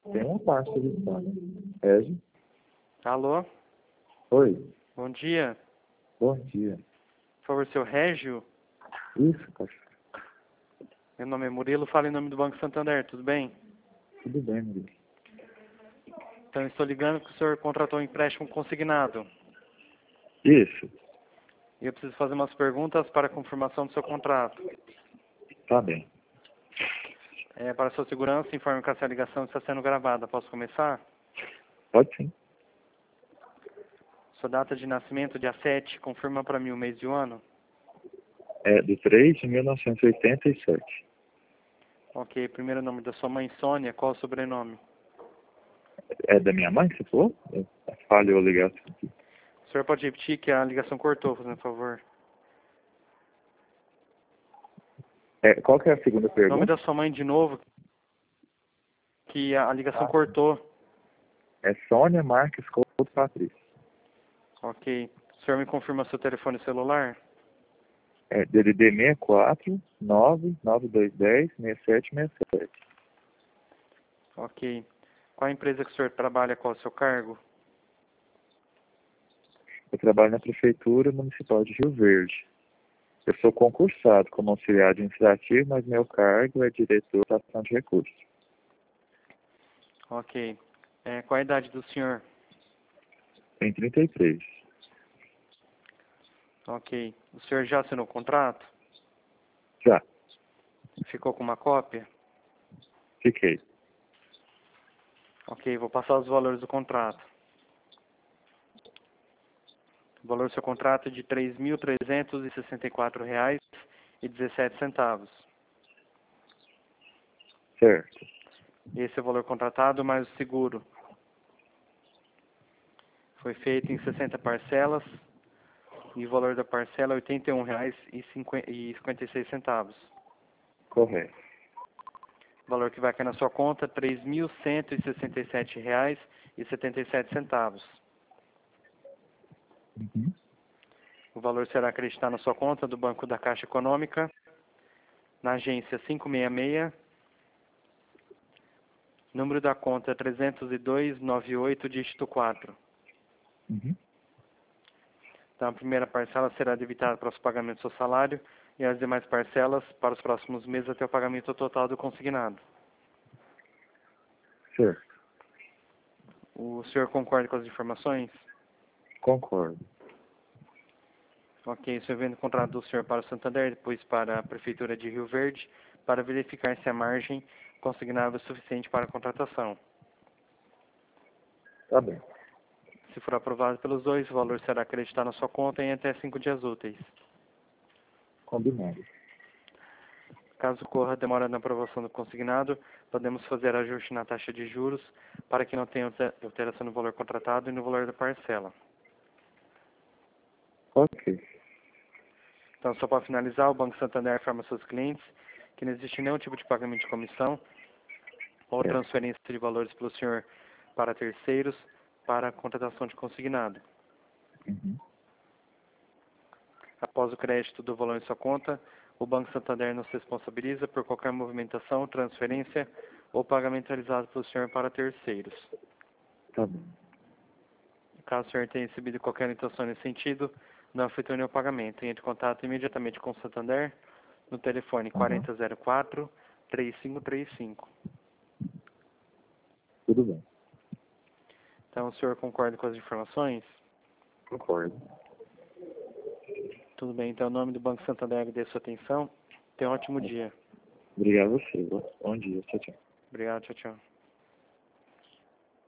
Tem uma parte de Sônia. Régio? Alô? Oi, Bom dia. bom dia. Por favor, seu Régio? Isso, cachorro. Meu nome é Murilo, falo em nome do Banco Santander, tudo bem? Tudo bem, Murilo? Então, eu estou ligando porque o senhor contratou um empréstimo consignado. Isso, E eu preciso fazer umas perguntas para a confirmação do seu contrato. tá bem. Para sua segurança, informe que essa ligação está sendo gravada. Posso começar? Pode sim. Sua data de nascimento, dia 7, confirma para mim o mês e o ano? É do 3 de 1987. Ok, primeiro nome da sua mãe, Sônia, qual o sobrenome? É da minha mãe, você falou? Falhou a ligação aqui. O senhor pode repetir que a ligação cortou, fazendo favor? Qual que é a segunda Nome pergunta? da sua mãe de novo, que a ligação cortou. É Sônia Marques Couto Patrícia. Ok. O senhor me confirma seu telefone celular? É DDD 64 99210 6767. Ok. Qual a empresa que o senhor trabalha, qual é o seu cargo? Eu trabalho na Prefeitura Municipal de Rio Verde. Eu sou concursado como auxiliar administrativo, mas meu cargo é diretor da ação de recursos. Ok. Qual a idade do senhor? Tem 33. Ok. O senhor já assinou o contrato? Já, Ficou com uma cópia? fiquei. Ok, vou passar os valores do contrato. O valor do seu contrato é de R$ 3.364,17. Certo. Esse é o valor contratado mais o seguro. Foi feito em 60 parcelas e o valor da parcela é R$ 81,56. Correto. O valor que vai cair na sua conta é R$ 3.167,77. Uhum. O valor será acreditado na sua conta do Banco da Caixa Econômica, na agência 566, número da conta é 30298, dígito 4. Uhum. Então, a primeira parcela será debitada para os pagamentos do seu salário e as demais parcelas para os próximos meses até o pagamento total do consignado. Certo. O senhor concorda com as informações? Concordo. Ok, o senhor vende o contrato do senhor para o Santander, depois para a Prefeitura de Rio Verde, para verificar se a margem consignável é suficiente para a contratação. Tá bem. Se for aprovado pelos dois, o valor será acreditado na sua conta em até 5 dias úteis. Combinado. Caso ocorra demora na aprovação do consignado, podemos fazer ajuste na taxa de juros para que não tenha alteração no valor contratado e no valor da parcela. Ok. Então, só para finalizar, o Banco Santander informa aos seus clientes que não existe nenhum tipo de pagamento de comissão ou Certo. transferência de valores pelo senhor para terceiros para a contratação de consignado. Uhum. Após o crédito do valor em sua conta, o Banco Santander não se responsabiliza por qualquer movimentação, transferência ou pagamento realizado pelo senhor para terceiros. Tá bem. Caso o senhor tenha recebido qualquer intenção nesse sentido, não efetue nenhum pagamento. Entre em contato imediatamente com o Santander no telefone Uhum. 4004-3535. Tudo bem. Então, o senhor concorda com as informações? Concordo. Tudo bem. Então, em nome do Banco Santander, agradeço a sua atenção. Tenha um ótimo dia. Obrigado a você. Bom dia. Tchau, tchau. Obrigado. Tchau, tchau.